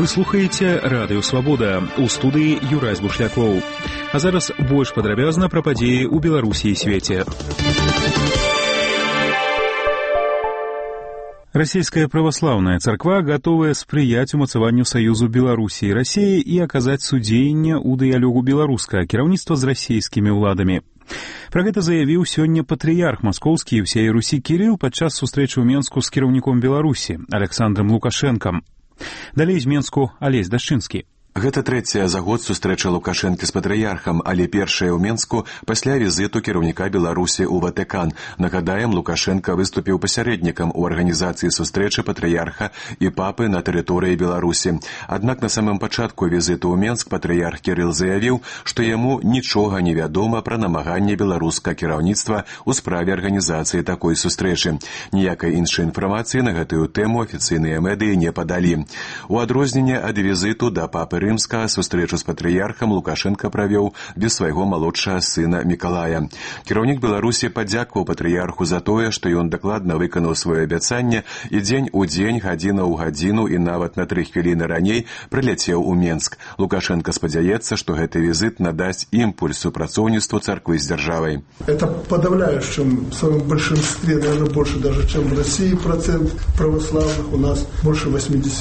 Вы слухаеце Радыё Свабода. У студыі Юрай Бушлякоў. А зараз больш падрабязна пра падзеі ў Беларусі і свеце. Российская православная церква готовая спрыяць умацаванню саюзу Беларусі і России и оказать судзейнне ў дыялогу беларускага кіраўніцтва з расійскімі ўладамі. Пра гэта заявіў сёння патрыярх маскоўскі і ўсяе Русі Кірыл падчас сустрэчы ў Менску з кіраўніком Беларусі Александром Лукашэнкам. Далей з Менску Алесь Дашчынскі. Гэта трэцяя за год сустрэча Лукашэнкі з патрыярхам, але першая ў Менску пасля візіту кіраўніка Беларусі ў Ватыкан. Нагадаем, Лукашэнка выступіў пасярэднікам у арганізацыі сустрэчы патрыярха і папы на тэрыторыі Беларусі. Аднак на самым пачатку візіту ў Менск патрыярх Кірыл заявіў, што яму нічога не вядома пра намаганне беларускага кіраўніцтва ў справе арганізацыі такой сустрэчы. Ніякай іншай інфармацыі на гэтую тэму афіцыйныя медыі не падалі. У адрозненне ад візіту да папы Рымска сустрэчу з патрыярхам Лукашэнка правёў без свайго малодшага сына Мікалая. Кіраўнік Беларусі падзякаваў патрыярху за тое, што ён дакладна выканаў сваё абяцанне і дзень у дзень, гадзіна ў гадзіну і нават на 3 хвіліны раней прыляцеў у Менск. Лукашенко спадзяецца, што гэты візит надасць імпульс супрацоўніцтву царквы з дзяржавай. Это подавляющем в своем большинстве, наверное, больше даже, чем в России процент православных. У нас больше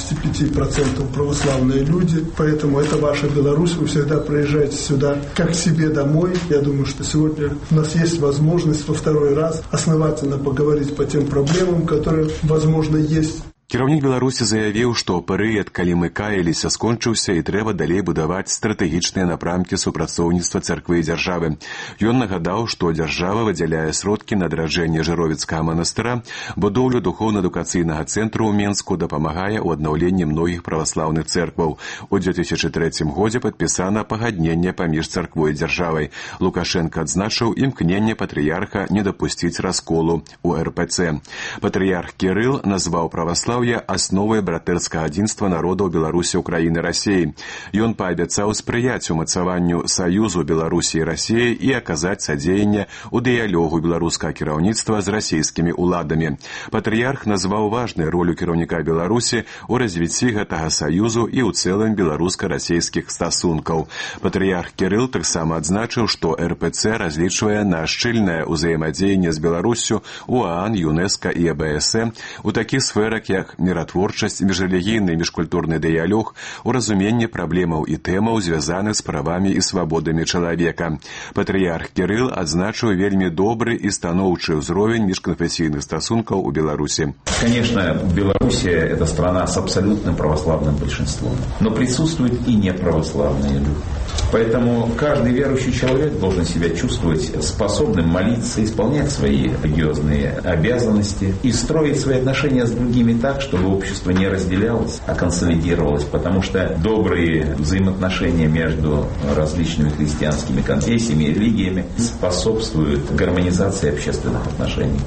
85% православные люди. Поэтому это ваша Беларусь, вы всегда приезжаете сюда как к себе домой. Я думаю, что сегодня у нас есть возможность во второй раз основательно поговорить по тем проблемам, которые, возможно, есть. Кіраўнік Беларусі заявіў, што перыяд, калі мы каяліся, скончыўся і трэба далей будаваць стратэгічныя напрамкі супрацоўніцтва царквы і дзяржавы. Ён нагадаў, што дзяржава выдзяляе сродкі на адраджэнне Жыровіцкага манастыра, будоўлю духоўна-адукацыйнага цэнтру ў Менску, дапамагае ў аднаўленні многіх праваслаўных цэркваў. У 2003 годзе падпісана пагадненне паміж царквой і дзяржавай. Лукашенко адзначыў імкненне патрыярха не дапусціць расколу ў РПЦ. Патрыярх Кірыл назваў праваслаўе асновай братэрскага адзінства народаў Беларусі, Украіны, Расіі. Ён паабяцаў спрыяць умацаванню саюзу Беларусі і Расіі і аказаць садзеянне ў дыялогу беларускага кіраўніцтва з расійскімі ўладамі. Патрыярх назваў важнай ролю кіраўніка Беларусі ў развіцці гэтага саюзу і ў цэлым беларуска-расійскіх стасункаў. Патрыярх Кірыл таксама адзначыў, што РПЦ разлічвае на шчыльнае ўзаемадзеянне з Беларуссю у ОАН, ЮНЕСКО і АБСМ у такіх сферах, як міратворчасць, міжрэлігійны і міжкультурны дыялог, у разуменні праблемаў і тэмаў, звязаных з правамі і свабодамі чалавека. Патрыярх Кірыл адзначыў вельмі добры і станоўчы ўзровень міжканфесійных стасункаў у Беларусі. Конечно, Белоруссия – это страна с абсолютным православным большинством, но присутствуют и неправославные люди. Поэтому каждый верующий человек должен себя чувствовать способным молиться, исполнять свои религиозные обязанности и строить свои отношения с другими так, чтобы общество не разделялось, а консолидировалось, потому что добрые взаимоотношения между различными христианскими конфессиями и религиями способствуют гармонизации общественных отношений.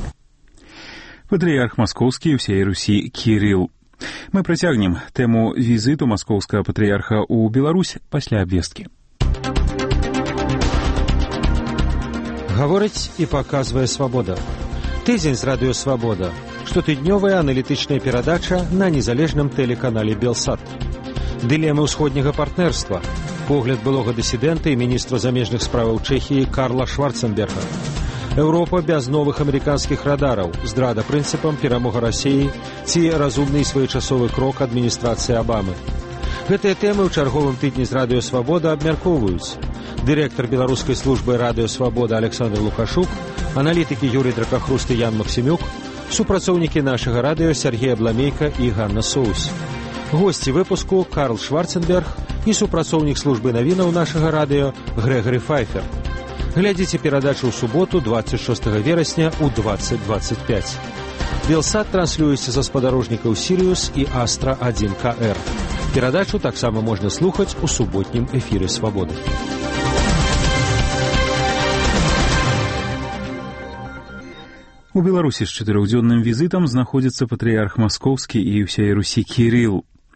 Патрыярх маскоўскі і ўсяе Русі Кірыл. Мы працягнем тэму візіту маскоўскага патрыярха ў Беларусь пасля абвесткі. Гаворыць і паказвае свабода. Тыдзень з радыё Свабода. Штотыднёвая аналітычная перадача на незалежным тэлеканале Белсат. Дылемы ўсходняга партнерства. Погляд былога дысідэнта і міністра замежных справаў Чэхіі Карла Шварценберга. Еўропа без новых амерыканскіх радараў, здрада прынцыпам, перамога Расіі ці разумны і своечасовы крок адміністрацыі Абамы. Гэтыя тэмы ў чарговым тыдні з радыё Свабода абмяркоўваюць. Дырэктар беларускай службы радыё Свабода Александр Лукашук, аналітыкі Юрый Дракахруст і Ян Максімюк, супрацоўнікі нашага радыё Сергей Абламейка і Ганна Соус. Госці выпуску Карл Шварценберг і супрацоўнік службы навінаў нашага радыё Грэгары Файфер. Глядзіце перадачу ў суботу 26 верасня ў 20:25. Белсат транслюецца са спадарожнікаў Сіриус і Астра 1КР. Перадачу таксама можна слухаць у суботнім эфіры Свабоды. У Беларусі з 4-дзённым візітам знаходзіцца патрыярх маскоўскі і ўсяе Русі Кірыл.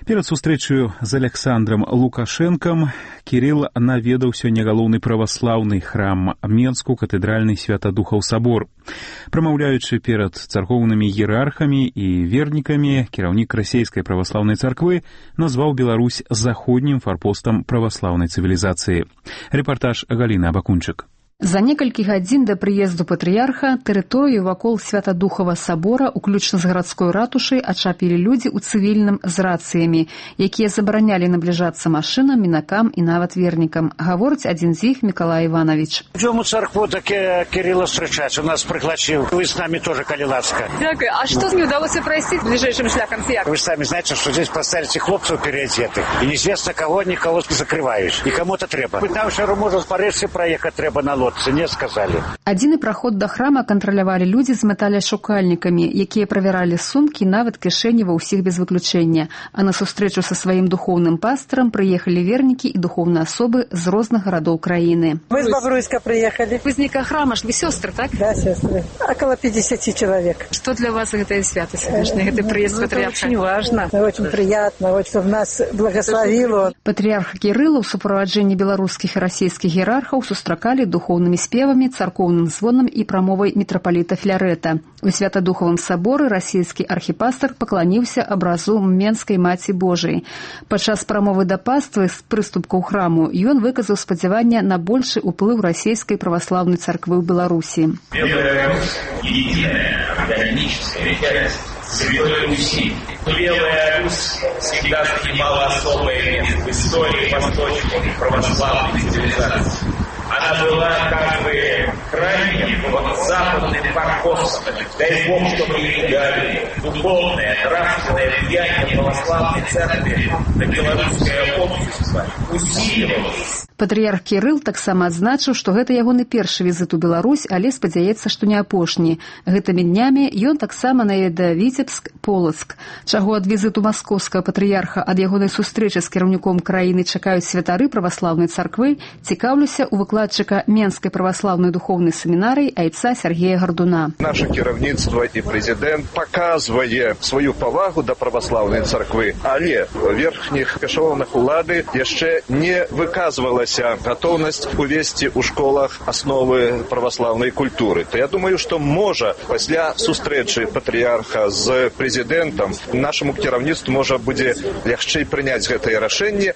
Перад сустрэчаю з Александром Лукашэнкам Кірыл наведаў сёння галоўны праваслаўны храм Менску катэдральны Святадухаў сабор. Прамаўляючы перад царкоўнымі іерархамі і вернікамі, кіраўнік расійскай праваслаўнай царквы назваў Беларусь заходнім фарпостам праваслаўнай цывілізацыі. Рэпартаж Галіны Абакунчык. За некалькі гадзін да прыезду патрыярха тэрыторыю вакол Святадухава сабора, уключна з гарадской ратушай, ачапілі людзі ў цывільным з рацыямі, якія забаранялі набліжацца машынам, мінакам і нават вернікам. Гаворыць адзін з іх Мікалай Іванович. Идем у церкву, так Кирилла встречать. У нас пригласил. Вы с нами тоже, коли ласка. Дякую. А что не удалось пройти ближайшим шляхом? Вы сами знаете, что здесь поставили хлопцев переодетых. И неизвестно кого, никого закрываешь. И кому-то треба. Там все равно по рельсе проехать треба на лодке. Не сказали. Адзіны праход да храма кантралявалі людзі з металяшукальнікамі, якія правяралі сумкі, нават кішэні ва ўсіх без выключэння. А на сустрэчу са сваім духоўным пастырам прыехалі вернікі і духоўныя асобы з розных гарадоў краіны. Мы з Бобруйска приехали. Вы з нейкага храма ж, вы сёстры, так? Да, сёстры. Около 50 человек. Что для вас гэтая свята сегодняшняя, гэты прыезд патрыарха? Очень важно, очень приятно, чтобы нас благословил. Патрыарх Кірыла ў суправаджэнні беларускіх і расійскіх іерархаў сустракалі духоўнымі спевамі, царкоўным звонам і прамовай мітрапаліта Флярэта. У Святадухавым саборы расійскі архіпастар пакланіўся абразу Менскай Маці Божай. Падчас прамовы да паствы з прыступкаў храму ён выказаў спадзяванне на большы ўплыў расійскай праваслаўнай царквы ў Беларусі. Белая Русь – единая органическая часть Святой Руси. Белая Русь всегда занимала особое место в истории восточной православной цивилизации. Она была как бы крайним западным форпостом. Дай Бог, чтобы ей дали духовное, нравственное влияние православной церкви на белорусское общество усиливалось. Патрыярх Кірыл таксама адзначыў, што гэта ягоны першы візіт у Беларусь, але спадзяецца, што не апошні. Гэтымі днямі ён таксама наведае Віцебск, Полацк. Чаго ад візіту маскоўскага патрыярха, ад ягонай сустрэчы з кіраўніком краіны чакаюць святары праваслаўнай царквы, цікаўлюся у выкладчыка Менскай праваслаўнай духоўнай семінарыі айца Сергея Гардуна. Наше кіраўніцтва і прэзідэнт паказвае сваю павагу да праваслаўнай царквы, але верхніх эшалонах улады яшчэ не выказвалася готовность увести у школах основы православной культуры. То я думаю, что можа пасля сустрэчы патрыярха з прэзідэнтам нашаму кіраўніцтву можа будзе лягчэй прыняць гэтае рашэнне.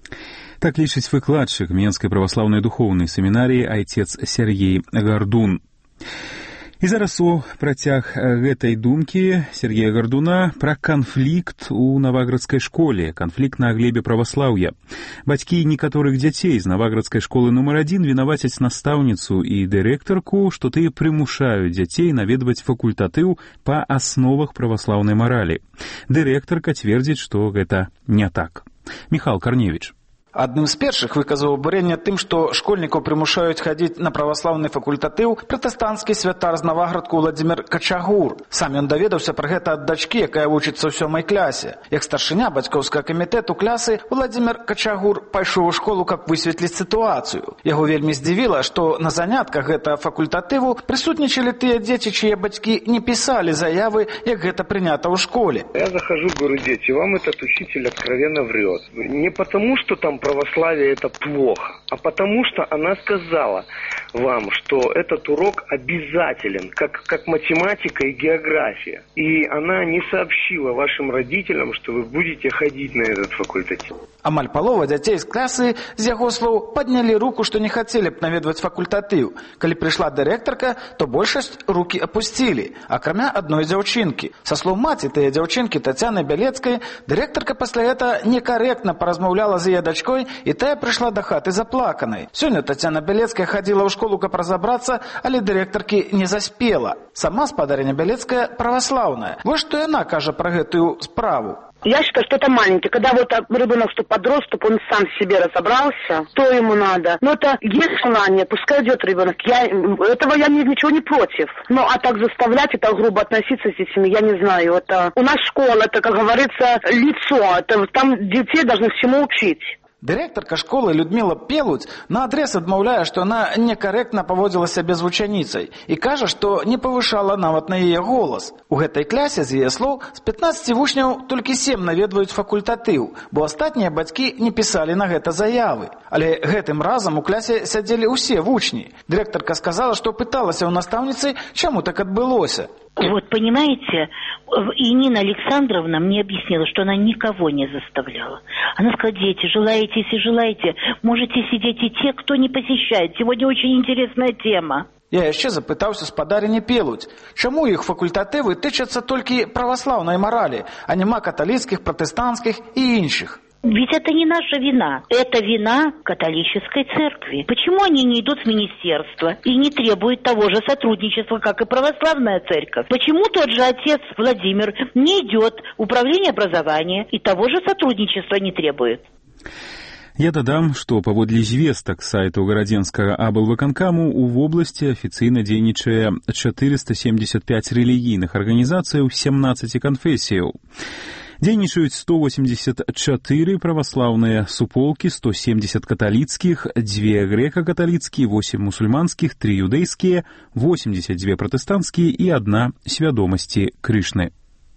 Так лічыць выкладчык Менскай праваслаўнай духоўнай семінарыі айцец Сергей Гардун. І зараз у працяг гэтай думкі Сергея Гардуна пра канфлікт у наваградскай школе, канфлікт на глебе праваслаўя. Бацькі некаторых дзяцей з наваградскай школы нумар 1 вінавацяць настаўніцу і дырэктарку, што тыя прымушаюць дзяцей наведваць факультатыў па асновах праваслаўнай маралі. Дырэктарка цвердзіць, што гэта не так. Міхал Карневіч. Адным з першых выказаў абурэнне тым, што школьнікаў прымушаюць хадзіць на праваслаўны факультатыў пратэстанцкі святар з Наваградку Владзімір Качагур. Сам ён даведаўся пра гэта ад дачкі, якая вучыцца ў 7-й класе. Як старшыня бацькоўскага камітэту класы, Владзімір Качагур пайшоў у школу, каб высветліць сітуацыю. Яго вельмі здзівіла, што на занятках гэтага факультатыву прысутнічалі тыя дзеці, чые бацькі не пісалі заявы, як гэта прынята ў школе. Я захожу, говорю, дети, вам этот учитель откровенно врет. Не потому, что там православие это плохо, а потому что она сказала вам, что этот урок обязателен, как математика и география. И она не сообщила вашим родителям, что вы будете ходить на этот факультатив. Амаль палова дзяцей з класы, з яго слоў, паднялі руку, што не хацелі б наведваць факультатыў. Калі прыйшла дырэктарка, то большасць рукі апусцілі, акрамя адной дзяўчынкі. Са слоў маці тыя дзяўчынкі Тацяны Бялецкай, дырэктарка пасля гэта некаректна паразмаўляла з яе дачкой, і тая прыйшла да хаты заплаканай. Сёння Тацяна Бялецкая хадзіла ў школу, каб разабрацца, але дырэктаркі не заспела. Сама спадарыня Бялецкая праваслаўная. Вось што яна кажа пра гэтую справу. Я считаю, что это маленький. Когда вот ребенок, что подрос, чтобы он сам себе разобрался, что ему надо. Но это есть желание, пускай идет ребенок. Этого я ничего не против. Ну, а так заставлять и так грубо относиться с детьми, я не знаю. Это у нас школа, это, как говорится, лицо. Это, там детей должны всему учить. Дырэктарка школы Людмила Пелудзь наадрэз адмаўляе, што яна некарэктна паводзіла сябе з вучаніцай і кажа, што не павышала нават на яе голас. У гэтай клясе, з яе слоў, з 15 вучняў толькі 7 наведваюць факультатыў, бо астатнія бацькі не пісалі на гэта заявы. Але гэтым разам у клясе сядзелі ўсе вучні. Дырэктарка сказала, што пыталася ў настаўніцы, чаму так адбылося. Вот, понимаете, и Нина Александровна мне объяснила, что она никого не заставляла. Она сказала: дети, желаете, если желаете, можете сидеть и те, кто не посещает. Сегодня очень интересная тема. Я яшчэ запытаўся спадарыні Пелудзь, чаму іх факультатывы тычацца толькі праваслаўнай маралі, а няма каталіцкіх, пратэстанцкіх і іншых. Ведь это не наша вина. Это вина католической церкви. Почему они не идут в министерство и не требуют того же сотрудничества, как и православная церковь? Почему тот же отец Владимир не идет в управление образования и того же сотрудничества не требует? Я дадам, што паводле звестак сайту гарадзенскага аблвыканкаму у вобласці афіцыйна дзейнічае 475 рэлігійных арганізацыяў 17 канфесіяў. Дзейнічаюць 184 праваслаўныя суполкі, 170 каталіцкіх, 2 грэка-каталіцкія, 8 мусульманскіх, 3 юдэйскія, 82 пратэстанцкія і 1 свядомасці Крышны.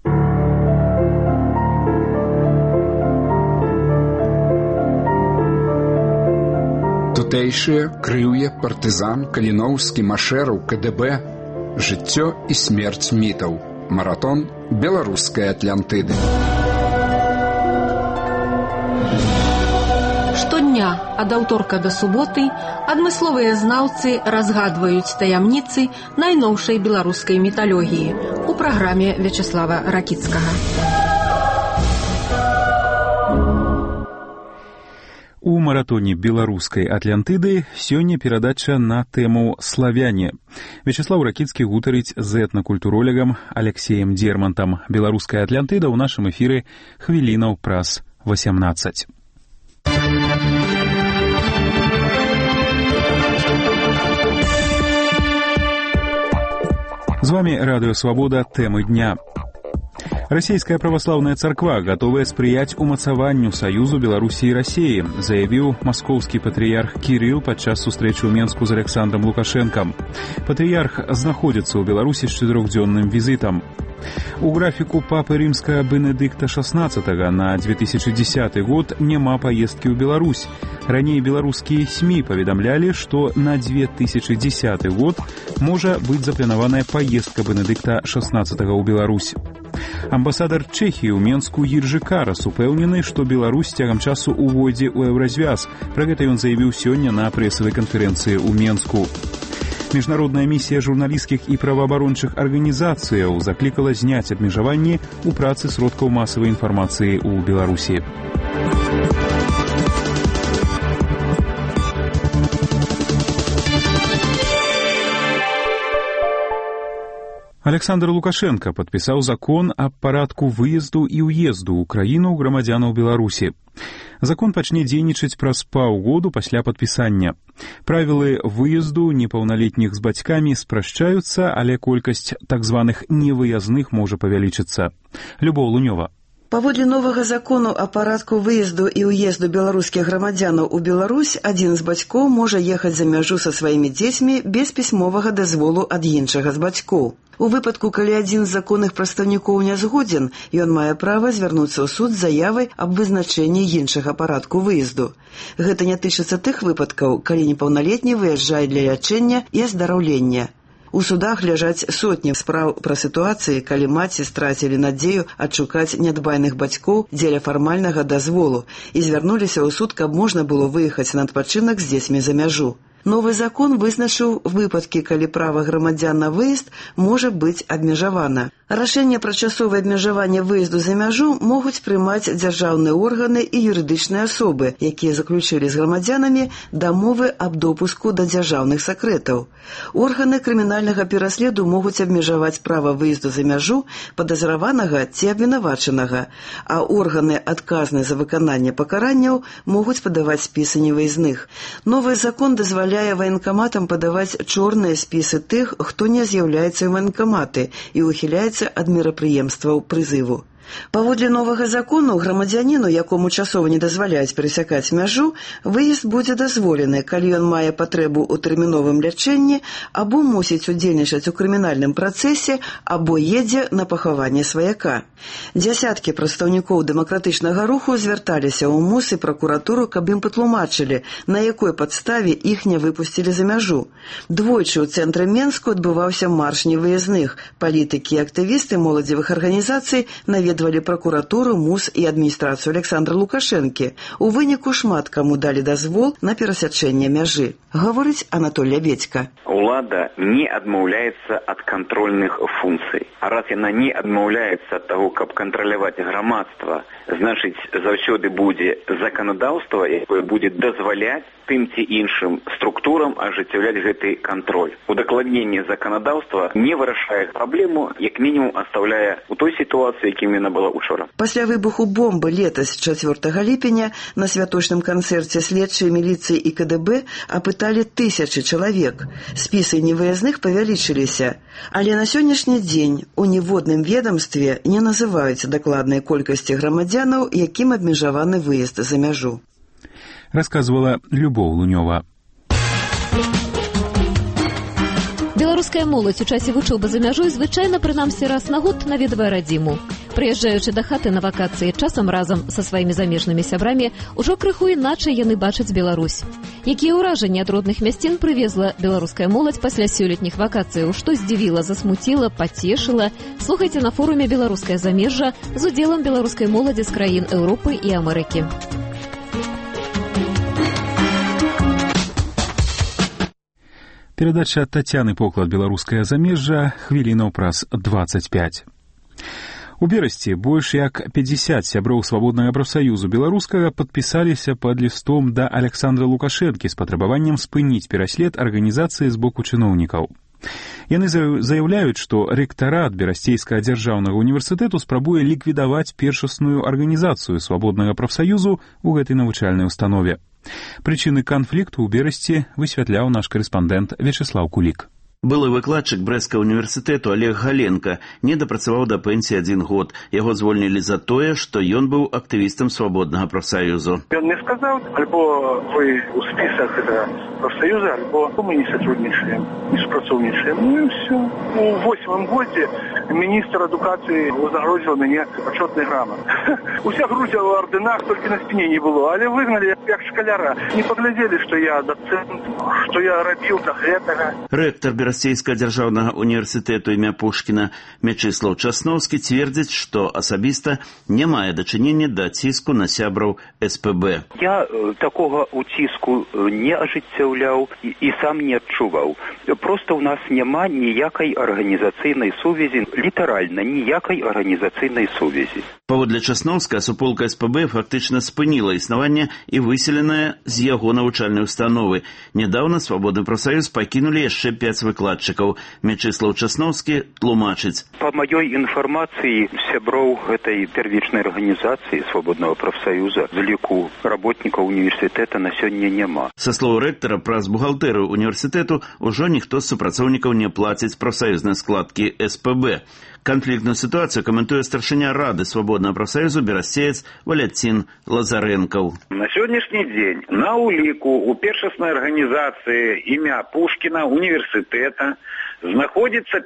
Тутэйшыя, Крыўе, партызан, Каліноўскі, Машэраў, КДБ, жыццё і смерць мітаў. Маратон беларускай Атлантыды. Штодня ад аўторка да суботы адмысловыя знаўцы разгадваюць таямніцы найноўшай беларускай міталогіі у праграме Вячеслава Ракіцкага. У маратоне беларускай Атлантыды сёння перадача на тэму «Славяне». Вячеслав Ракіцкі гутарыць з этнакультуролегам Алексеем Дермантам. Беларуская Атлантыда ў нашым эфіры хвілінаў праз 18. З вами Радио Свобода. Темы дня. Российская православная церква готовая спрыять умацаванню Союзу Беларуси и России, заявил московский патриарх Кирилл подчас сустрэчы ў Менску з Александром Лукашенком. Патриарх знаходится у Беларуси с 4-дневным визитом. У графику папы римского Бенедикта XVI на 2010 год нема поездки ў Беларусь. Ранее белорусские СМИ поведомляли, что на 2010 год может быть запланованная поездка Бенедикта XVI ў Беларусь. Амбасадар Чехии ў Менску Іржы Карас упэўнены, што Беларусь цягам часу увойдзе ў еўразвяз. Пра гэта ён заявіў сёння на прэсавай канферэнцыі ў Менску. Международная миссия журналистских и правоабарончых организацияў закликала зняць абмежаванні ў працы сродкаў масавай інфармацыі ў Беларусі. Александр Лукашенко подписал закон о парадку выезду и уезду ў краіну грамадзянаў Беларусі. Закон пачне дзейнічаць праз паўгоду пасля падпісання. Правілы выезду непаўналетніх з бацькамі спрашчаюцца, але колькасць так званых невыязных можа павялічыцца. Любоў Лунёва. Паводле новага закону о парадку выезду і ўезду беларускіх грамадзянаў у Беларусь, адзін з бацькоў можа ехаць за мяжу са сваімі дзецьмі без пісьмовага дазволу ад іншага з бацькоў. У выпадку, калі адзін з законных прадстаўнікоў не згодзін, ён мае права звярнуцца ў суд з заявай аб вызначэнні іншага парадку выезду. Гэта не тычыцца тых выпадкаў, калі непаўналетні выязджае для лячэння і аздараўлення. У судах ляжаць сотні спраў пра сітуацыі, калі маці страцілі надзею адшукаць нядбайных бацькоў дзеля фармальнага дазволу і звярнуліся ў суд, каб можна было выехаць на адпачынак з дзецьмі за мяжу. Новы закон вызначыў выпадкі, калі права грамадзян на выезд можа быць абмежавана. Рашэнне пра часовае абмежаванне выезду за мяжу могуць прымаць дзяржаўныя органы і юрыдычныя асобы, якія заключылі з грамадзянамі дамовы аб допуску да дзяржаўных сакрэтаў. Органы крымінальнага пераследу могуць абмежаваць права выезду за мяжу падазраванага ці абвінавачанага, а органы, адказныя за выкананне пакаранняў, могуць падаваць спісы невыязных. Новы закон дазваляе ваенкаматам падаваць чорныя спісы тых, хто не з'яўляецца ў ваенкаматы і ухіляецца ад мерапрыемстваў прызыву. Паводле новага закону грамадзяніну, якому часова не дазваляюць перасякаць мяжу, выезд будзе дазволены, калі ён мае патрэбу ў тэрміновым лячэнні або мусіць удзельнічаць у крымінальным працэсе або едзе на пахаванне сваяка. Дзясяткі прадстаўнікоў дэмакратычнага руху звярталіся ў МУС і пракуратуру, каб ім патлумачылі, на якой падставе іх не выпусцілі за мяжу. Двойчы ў цэнтры Менску адбываўся марш невыязных. Палітыкі і актывісты моладзевых арганізацый наведвалі пракуратуру, МУС і адміністрацыю Александра Лукашэнкі. У выніку шмат каму далі дазвол на перасячэнне мяжы. Гаворыць Анатоль Лябедзька. Улада не адмаўляецца ад кантрольных функцый. А раз яна не адмаўляецца ад таго, каб кантраляваць грамадства, значыць, заўсёды будзе заканадаўства, якое будзе дазваляць тым ці іншым структурам ажыццяўляць гэты кантроль. Удакладненне заканадаўства не вырашае праблему, як мінімум оставляе у той сітуацыі, якім яна была учора. Пасля выбуху бомбы летась 4 ліпеня на святочным канцэрце следчыя міліцыі і КДБ апыталі тысячы чалавек. Спісы невыязных павялічыліся. Але на сённяшні дзень у ніводным ведамстве не называюць дакладнай колькасці грамадзянаў, якім абмежаваны выезд за мяжу. Рассказывала Любоў Лунёва. Беларуская моладзь у часе вучобы за мяжой звычайна прынамсі раз на год наведвае радзіму. Прыязджаючы да хаты на вакацыі, часам разам са сваімі замежнымі сябрамі, ужо крыху іначай яны бачаць Беларусь. Якія ўражанні ад родных мясцін прывезла беларуская моладзь пасля сёлетніх вакацыяў, што здзівіла, засмуціла, пацешыла, слухайце на форуме «Беларускае замежжа» з удзелам беларускай моладзі з краін Еўропы і Амерыкі. Перадача Тацяны Поклад «Беларускае замежжа» хвілінаў праз 25. У Берасці больш як 50 сяброў свабоднага прафсаюзу беларускага падпісаліся пад лістом да Александра Лукашэнкі з патрабаваннем спыніць пераслед арганізацыі з боку чыноўнікаў. Яны заяўляюць, што рэктарат Берасцейскага дзяржаўнага універсітэту спрабуе ліквідаваць першасную арганізацыю свабоднага прафсаюзу ў гэтай навучальнай установе. Прычыны канфлікту ў Берасці высвятляў наш карэспандэнт Вячеслав Кулік. Былы выкладчык Брэсцкага універсітэту Олег Галенка не дапрацаваў да пенсіі 1 год. Яго звольнілі за тое, што ён быў актывістам свабоднага прафсаюзу. Ён мне сказаў, альбо вы у спісах прафсаюза, альбо мы не сотрудничаем, не супрацоўнічаем. Ну і ўсё. У 8-м годзе міністр адукацыі узагрозіў мяне пачётнай грамат. Уся грузя ў ардынах, толькі на спіне не было, але выгналі як шкаляра. Не паглядзелі, што я дацэнт, што я рабіў да гэтага. Рэктар Берасцейскага дзяржаўнага універсітэту імя Пушкіна Мячыслаў Часноўскі цвердзіць, што асабіста не мае дачынення да ціску на сябраў СПБ. Я такога уціску не ажыццяўляў і сам не адчуваў. Проста ў нас няма ніякай арганізацыйнай сувязі, літаральна ніякай арганізацыйнай сувязі. Паводле Часноўска, суполка СПБ фактычна спыніла існаванне і выселеная з яго навучальнай установы. Нядаўна свабодны прафсаюз пакінулі яшчэ 5 выкладчыкаў. Мячыслаў Часноўскі тлумачыць. Па маёй інфармацыі, сяброў гэтай первічнай арганізацыі свабоднага прафсаюза з ліку работнікаў універсітэта на сёння няма. Са слоў рэктара, праз бухгалтэрыю універсітэту ўжо ніхто з супрацоўнікаў не плаціць прафсаюзнай складкі СПБ. Канфліктную сітуацыю каментуе старшыня Рады свабоднага прафсаюзу берасцеец Валяцін Лазарэнкаў. На сённяшні дзень на ўліку у першаснай арганізацыі імя Пушкіна універсітэта знаходзіцца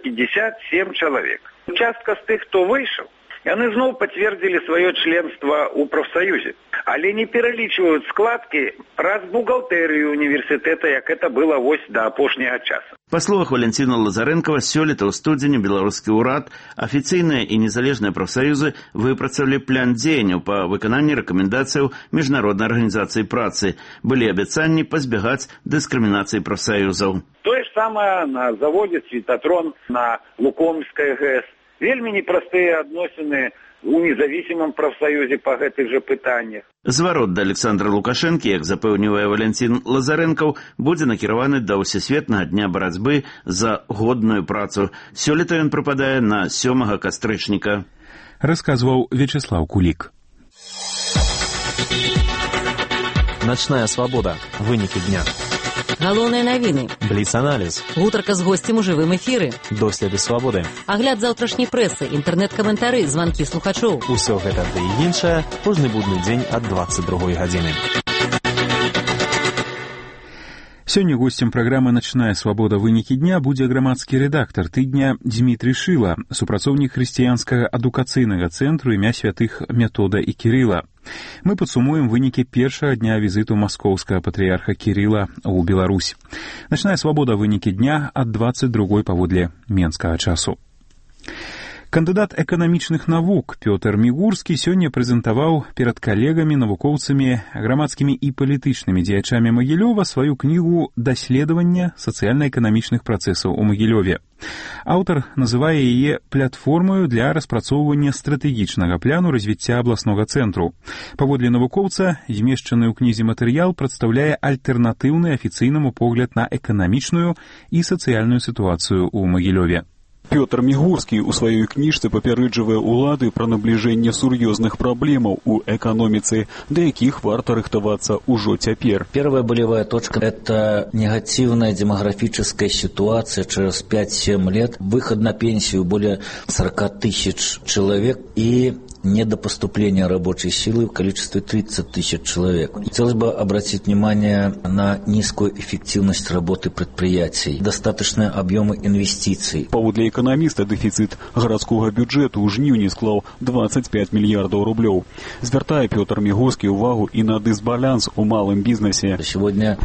57 чалавек. Частка з тых, хто выйшаў, яны зноў пацвердзілі сваё членства ў прафсаюзе, але не пералічваюць складкі праз бухгалтэрыю універсітэта, як это было вось да апошняга часу. Па словах Валянціна Лазарэнкава, сёлета ў студзені беларускі ўрад, афіцыйныя і незалежныя прафсаюзы выпрацавалі план дзеянняў па выкананні рэкамендацыяў Міжнароднай арганізацыі працы. Былі абяцанні пазбягаць дыскрымінацыі прафсаюзаў. Тое ж самае на заводзе «Цветатрон» на Лукомскай ГЭС. Вельмі непростыя адносіны у независимом прафсаюзе па гэтых жа пытаннях. Зварот да Александра Лукашэнкі, як запэўнівае Валянцін Лазарэнкаў, будзе накіраваны да ўсесветнага дня барацьбы за годную працу. Сёлета ён прыпадае на 7 кастрычніка. Расказваў Вячеслав Кулік. Ночная свобода. Вынікі дня. Галоўныя навіны. Бліц-аналіз. Гутарка з госцем у жывым эфіры. Доследы свабоды. Агляд заўтрашняй прэсы, інтэрнэт-каментары, званкі слухачоў. Усё гэта ды і іншае кожны будны дзень ад 22 гадзіны. Сёння гостем праграмы «Начная свабода. Вынікі дня» будзе грамадскі рэдактар тыдня Дмітрий Шыла, супрацоўнік хрысціянскага адукацыйнага цэнтру імя святых Метода і Кірыла. Мы падсумуем вынікі першага дня візіту маскоўскага патрыярха Кірыла ў Беларусь. «Начная свабода. Вынікі дня» ад 22 паводле менскага часу. Кандыдат эканамічных навук Пётр Мігурскі сёння прэзентаваў перад калегамі, навукоўцамі, грамадскімі і палітычнымі дзеячамі Магілёва сваю кнігу «Даследавання сацыяльна-эканамічных працэсаў у Магілёве». Аўтар называе яе платформаю для распрацоўвання стратэгічнага пляну развіцця абласнога цэнтру. Паводле навукоўца, змешчаны ў кнізе матэрыял прадстаўляе альтэрнатыўны афіцыйнаму погляд на эканамічную і сацыяльную сітуацыю ў Магілёве. Пётр Мігурскі ў сваёй кніжцы папярэджвае ўлады пра набліжэнне сур'ёзных праблемаў у эканоміцы, да якіх варта рыхтавацца ўжо цяпер. Первая болевая точка – это негативная демографическая ситуация через 5-7 лет, выход на пенсию более 40 тысяч человек и недопоступление рабочей силы в количестве 30 тысяч человек. Хотелось бы обратить внимание на низкую эффективность работы предприятий, достаточные объемы инвестиций. Паводле эканаміста дэфіцыт гарадскога бюджэту ў жніўні склаў 25 мільярдаў рублёў. Звяртае Пётр Мігурскі увагу і на дысбаланс у малым бізнесе. Сегодня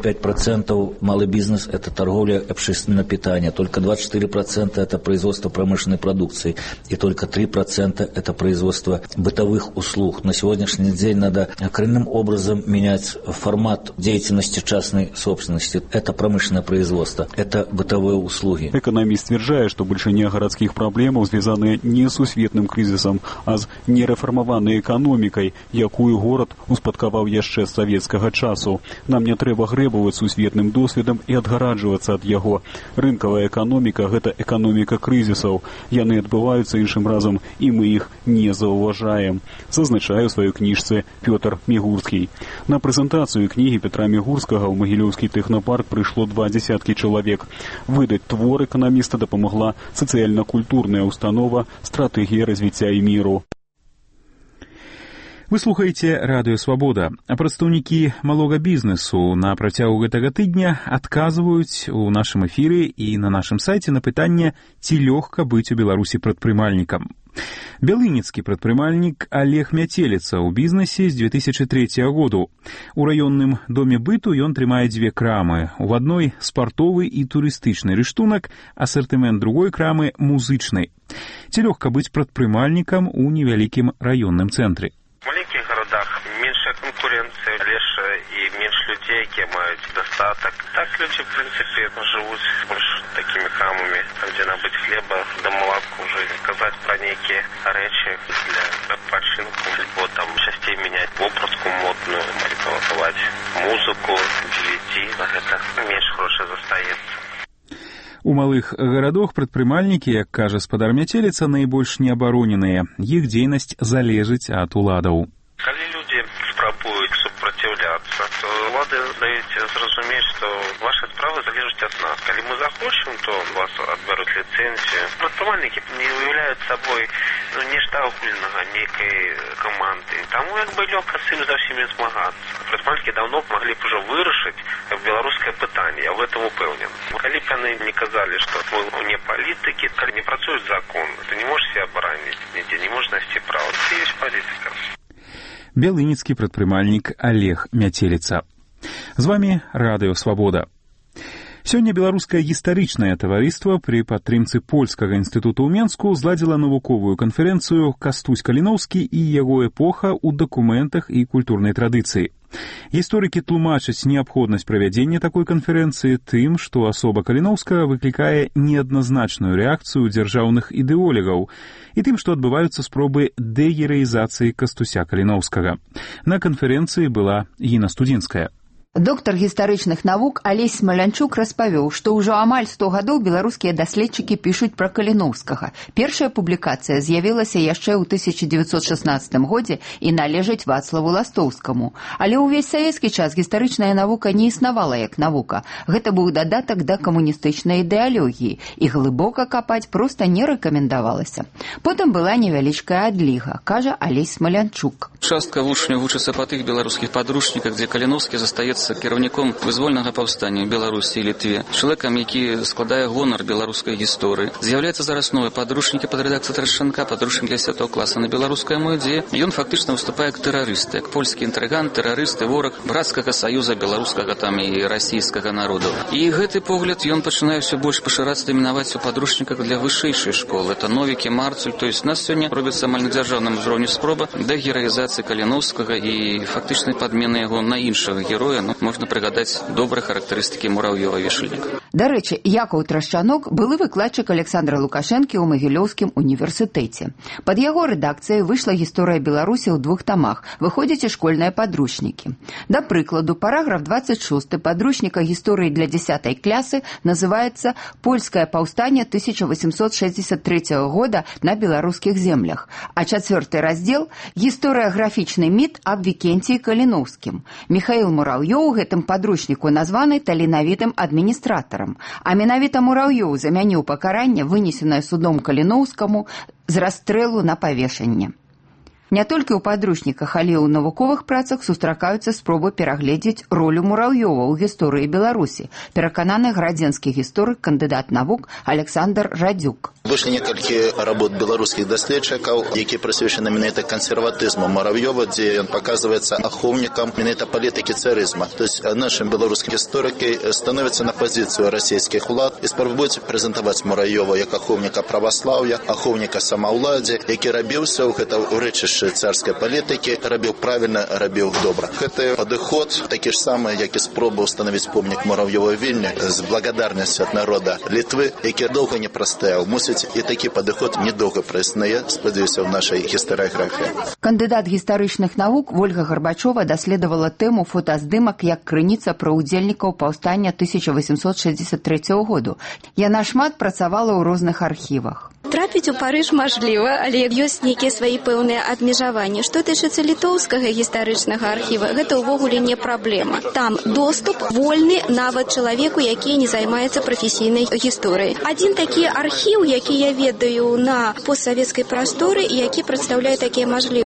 45% малый бизнес – это торговля общественного питания, только 24% это производство промышленной продукции и только 3% это производство бытовых услуг. На сегодняшний день надо коренным образом менять формат деятельности частной собственности. Это промышленное производство, это бытовые услуги. Экономист стверджае, што большинство городских проблем звязаны не с сусветным кризисом, а с нерэфармаванай эканомікай, якую город успадкаваў яшчэ з савецкага часу. Нам не трэба грэбаваць сусветным досведам і адгараджвацца ад яго. Рынкавая эканоміка – гэта эканоміка крызісаў. Яны адбываюцца іншым разам, і мы іх не заўважаем, зазначае ў сваёй кніжцы Пётр Мігурскі. На прэзентацыю кнігі Петра Мігурскага ў Магілёўскі тэхнапарк прыйшло 20 чалавек. Выдаць твор эканаміста дапамагла сацыяльна-культурная установа «Стратэгія развіцця і міру». Вы слухаеце радыё «Свабода». А прадстаўнікі малога бізнесу на працягу гэтага тыдня адказваюць у нашым эфіры і на нашым сайце на пытанне, ці лёгка быць у Беларусі прадпрымальнікам. Бялыніцкі прадпрымальнік Олег Мяцеліца ў бізнесе з 2003 году. У раённым доме быту ён трымае 2 крамы. У адной спартовы і турыстычны рыштунак, асартымент другой крамы музычны. Ці лёгка быць прадпрымальнікам у невялікім раённым цэнтры? В маленьких городах меньшая конкуренция, легче и меньше людей, которые имеют достаток. Так люди, в принципе, живут больше такими крамами, там, где набыть хлеба, да молоку уже, сказать про некие речи для отпочинку, либо там частей менять вопратку модную, рекомендовать музыку, DVD, это меньше грошей застаецца. У малых гарадах прадпрымальнікі, як кажа спадар Мяцеліца, найбольш неабароненыя. Іх дзейнасць залежыць ад уладаў. Калі люди спрабуюць супраціўляцца, то улады даюць зразумець, што ваши справы залежаць ад нас. Калі мы захочам, то вас адбяруць ліцэнзію. Прадпрымальнікі не уяўляюць сабой нешта агульнага, нейкай каманды. Таму лёгка з ім за ўсімі змагацца. Прадпрымальнікі даўно маглі б ужо вырашыць беларускае пытанне, я в этом упэўнен. Калі б яны не казалі, што мы не палітыкі, калі не працуюць закон, ты не можаш себе абараніць, нідзе не можаш знайсці права. Ты ёсць палітыка. Бялыніцкі прадпрымальнік Олег Мяцеліца. З вамі радыё «Свабода». Сёння беларускае гістарычнае таварыства пры падтрымцы польскага інстытута ў Менску зладзіла навуковую канферэнцыю «Кастусь Каліноўскі і яго эпоха ў дакументах і культурнай традыцыі». Гісторыкі тлумачаць неабходнасць правядзення такой канферэнцыі тым, што асоба Каліноўскага выклікае неадназначную рэакцыю дзяржаўных ідэолегаў і тым, што адбываюцца спробы дэгераізацыі Кастуся Каліноўскага. На канферэнцыі была Гіна Студзінская. Доктар гістарычных навук Алесь Смалянчук распавёў, што ўжо амаль 100 гадоў беларускія даследчыкі пішуць пра Каліноўскага. Першая публікацыя з'явілася яшчэ ў 1916 годзе і належыць Вацлаву Ластоўскаму. Але ўвесь савецкі час гістарычная навука не існавала як навука. Гэта быў дадатак да камуністычнай ідэалогіі, і глыбока капаць проста не рэкамендавалася. Потым была невялічкая адліга, кажа Алесь Смалянчук. Частка вучняў вучыцца па тых беларускіх падручніках, дзе Каліноўскі застаецца кіраўніком вызвольнага паўстання ў Беларусі і Літве, чалавекам, які складае гонар беларускай гісторыі. З'яўляецца зараз новыя падручнікі пад рэдакцыяй Трашчанка, падручнік для 10 класа на беларускай мове, дзе ён фактычна выступае як тэрарыст, як польскі інтрыгант, тэрарыст і вораг брацкага саюза беларускага там і расійскага народу. І гэты погляд ён пачынае ўсё больш пашырацца, дамінаваць у падручніках для вышэйшай школы. Это Новікі, Марцуль, то есть у нас сёння робіцца амаль на дзяржаўным узроўні спроба да гераізацыі Каліноўскага і фактычнай падмены яго на іншага героя. Можна прыгадаць добрыя характарыстыкі Мурав'ёва Вішыльніка. Дарэчы, Якаў Трашчанок былы выкладчык Александра Лукашэнкі ў Магілёўскім універсітэце. Пад яго рэдакцыяй выйшла гісторыя Беларусі ў 2 тамах, выходзяць і школьныя падручнікі. Да прыкладу, параграф 26 падручніка гісторыі для 10 класы называецца «Польскае паўстанне 1863 года на беларускіх землях», а 4 раздзел «Гістарыяграфічны міт аб Вікенціі Каліноўскім». Міхаіл Мурав'ёў у гэтым падручніку названы таленавітым адміністратарам, а менавіта Мурав'ёў замяніў пакаранне, вынесенае судом Каліноўскаму з расстрэлу на павешанне. Не толькі ў падручніках, але ў навуковых працах сустракаюцца спробы перагледзець ролю Мурав'ёва ў гісторыі Беларусі, перакананы градзенскі гісторык, кандыдат навук Александр Радзюк. Выйшлі некалькі работ беларускіх даследчыкаў, які прысвечаны менавіта кансерватызму Мурав'ёва, дзе ён паказваецца ахоўнікам менавіта палітыкі царызма. То есть нашым беларускім гісторыкі становяцца на пазіцыю расійскіх улад і спрабуюць прэзентаваць Мурав'ёва як ахоўніка праваслаўя, ахоўніка самаўладдзя, які рабіўся ў гэта ўрэчышча царскай палітыкі, рабіў правільна, рабіў добра. Гэты падыход такі ж самы, як і спроба ўстанавіць помнік Мурав'ёва Вільні з благодарнасцю ад народа Літвы, які доўга не прастаяў. Мусіць, і такі падыход недоўга праіснуе, спадзяюся, ў нашай гістарыяграфіі. Кандыдат гістарычных навук Ольга Гарбачова даследавала тэму фотаздымак як крыніца пра ўдзельнікаў паўстання 1863 году. Яна шмат працавала ў розных архівах. Трапіць у Парыж мажліва, але ёсць нейкія свае пэўныя абмежаванні. Што тычыцца літоўскага гістарычнага архіва, гэта ўвогуле не праблема. Там доступ вольны нават чалавеку, які не займаецца прафесійнай гісторыяй. Адзін такі архіў, які я ведаю на постсавецкай прасторы і які прадстаўляе такія мажлівасці.